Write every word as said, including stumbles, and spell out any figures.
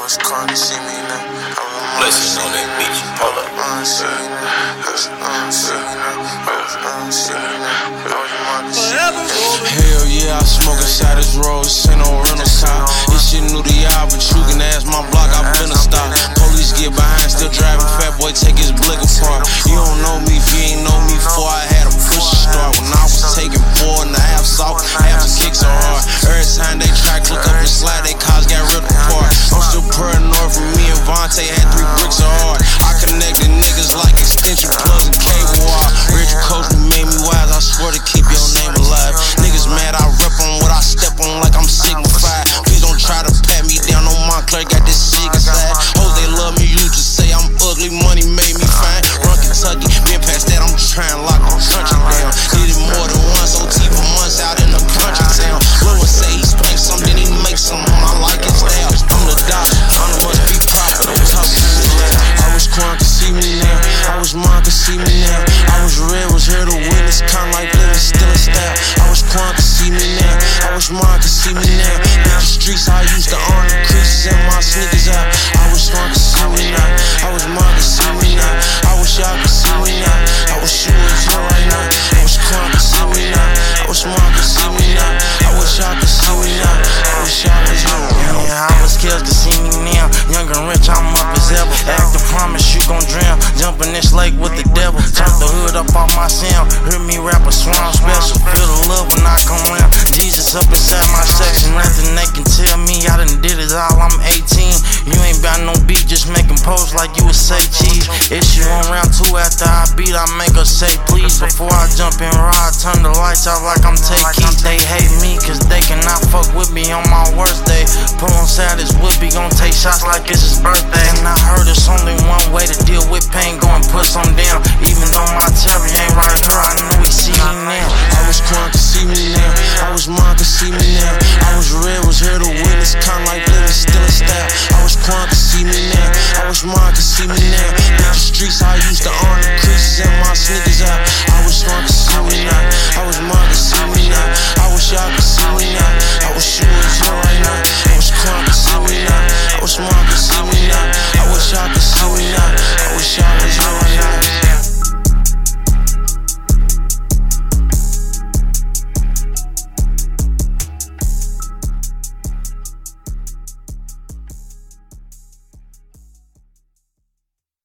was calling to see me now. Blessings on that beach. Hold up. Hell yeah, I smoke inside this road, ain't no rental sign. This shit new to y'all, but you can ask my block, I've been a stop. Police get behind, still driving, fat boy take his blick apart. You don't know me if you ain't know me before I had a push to start. When I was taking four and a half soft, half the kicks so hard. Every time they try to click up and slide, they cars got ripped apart. I'm still paranoid from me and Vontae had three bricks so hard. I connected niggas like extension plugs and cable wire. Rich coach made me wise, I swear to keep your name alive. Niggas mad, I rep on what I step on like I'm signified. Please don't try to pat me down on Montclair, got this shit inside. Hoes they love me, you just say I'm ugly, money made me fine. Run Kentucky, been past that, I'm trying to lock the country down. Did it more than once, O T for months out in the country town. Lil' one say he spank some, then he make some, I like his style. I'm the doctor, I must be proper, don't talk to me loud. I was crying to see me now, I was mine to see me now. I was red, was here to witness, kinda like living still in style. I was crying to see me now, I was mine to see me now. In the streets, I used to own the creases and my sneakers out. I was crying to see me now, I was mine to see me now. I wish y'all could see me now, I wish you was here right now. I was crying to see me now, I was mine to see me now. I wish y'all could see me now, I wish y'all was here right now. Yeah, I was scared to see me now. Young and rich, I'm up as ever. Act to promise you gon' drown. Jump in this lake with the devil. Turn the hood up off my sound. Hear me rap a swan special. Feel the love when I come round. Jesus up inside my section. Nothing they can tell me. I done did it all. I'm eighteen. You ain't got no beat, just making posts like you would say cheese. Issue on round two after I beat, I make her say please. Before I jump in raw, I turn the lights out like I'm take keys. They hate me cause they cannot fuck with me on my worst day. Pull inside his whippy, gon' take shots like it's his birthday. And I heard it's only one way to deal with pain, go and put some down. Even though my Terry ain't right here, I know he see me now. I was crying to see me now, I was mine to see me now.